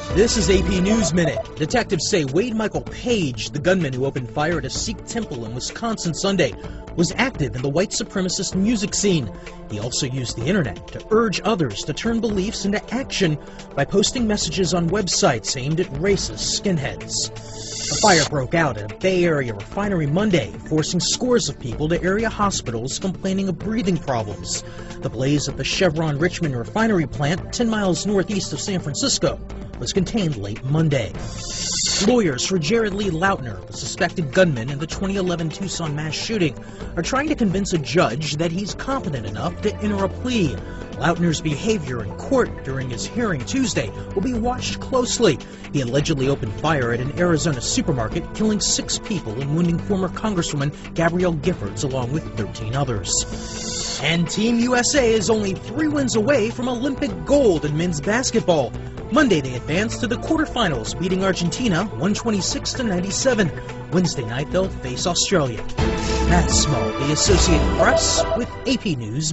This is AP News Minute. Detectives say Wade Michael Page, the gunman who opened fire at a Sikh temple in Wisconsin Sunday, was active in the white supremacist music scene. He also used the internet to urge others to turn beliefs into action by posting messages on websites aimed at racist skinheads. A fire broke out at a Bay Area refinery Monday, forcing scores of people to area hospitals complaining of breathing problems. The blaze at the Chevron Richmond refinery plant, 10 miles northeast of San Francisco, was contained late Monday. Lawyers for Jared Lee Lautner, the suspected gunman in the 2011 Tucson mass shooting, are trying to convince a judge that he's competent enough to enter a plea. Lautner's behavior in court during his hearing Tuesday will be watched closely. He allegedly opened fire at an Arizona supermarket, killing 6 people and wounding former Congresswoman Gabrielle Giffords along with 13 others. And Team USA is only 3 wins away from Olympic gold in men's basketball. Monday they advanced to the quarterfinals, beating Argentina 126-97. Wednesday night they'll face Australia. Matt Small, the Associated Press, with AP News.